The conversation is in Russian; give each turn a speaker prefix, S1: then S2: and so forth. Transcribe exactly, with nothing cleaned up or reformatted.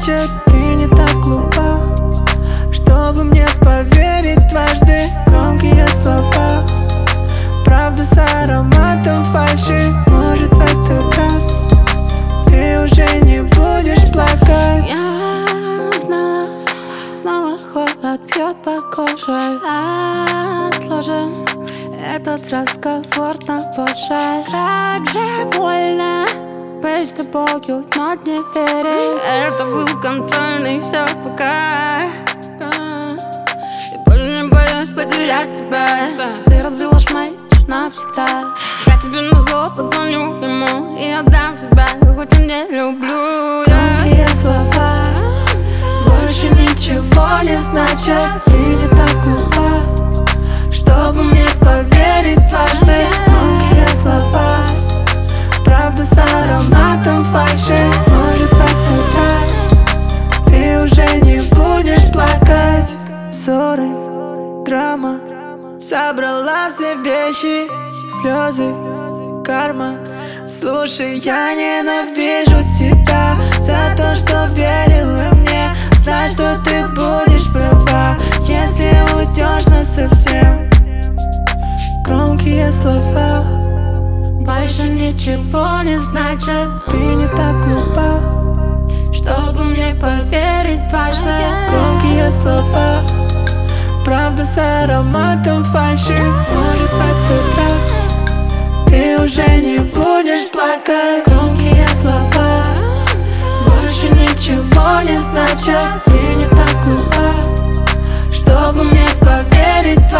S1: значит, ты не так глупа, чтобы мне поверить дважды. Громкие слова, правда с ароматом фальши. Может, в этот раз ты уже не будешь плакать.
S2: Я знала, снова холод бьет по коже. Отложим этот разговор на позже. Как же больно быть с тобою, но не верить. Это был контрольный, все пока. И больше не боюсь потерять тебя. Ты разбила шмайч навсегда. Я тебе назло позвоню ему и отдам тебя, хоть и не люблю.
S1: Громкие слова больше ничего не значат. Ты не так глупа, чтобы мне поверить дважды. Громкие слова, правда с ароматом фальши. Может, в этот раз ты уже не будешь плакать. Ссоры, драма, собрала все вещи, слезы, карма. Слушай, я ненавижу тебя за то, что верила мне. Знай, что ты будешь права, если уйдешь насовсем. Громкие слова больше ничего не значат. Ты не так глупа, чтобы мне поверить дважды. Громкие слова, правда с ароматом фальши. Может, в этот раз ты уже не будешь плакать. Громкие слова больше ничего не значат. Ты не так глупа, чтобы мне поверить.